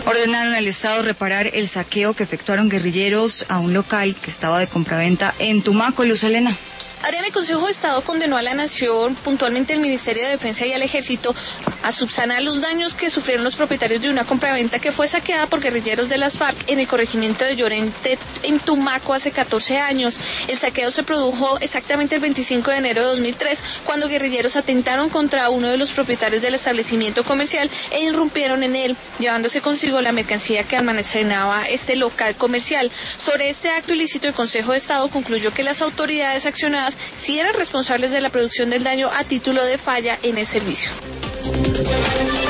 Ordenaron al Estado reparar el saqueo que efectuaron guerrilleros a un local que estaba de compraventa en Tumaco, Luz Helena. Adriana, el Consejo de Estado condenó a la Nación, puntualmente el Ministerio de Defensa y al Ejército, a subsanar los daños que sufrieron los propietarios de una compraventa que fue saqueada por guerrilleros de las FARC en el corregimiento de Llorente, en Tumaco, hace 14 años. El saqueo se produjo exactamente el 25 de enero de 2003, cuando guerrilleros atentaron contra uno de los propietarios del establecimiento comercial e irrumpieron en él, llevándose consigo la mercancía que almacenaba este local comercial. Sobre este acto ilícito, el Consejo de Estado concluyó que las autoridades accionadas sí eran responsables de la producción del daño a título de falla en el servicio.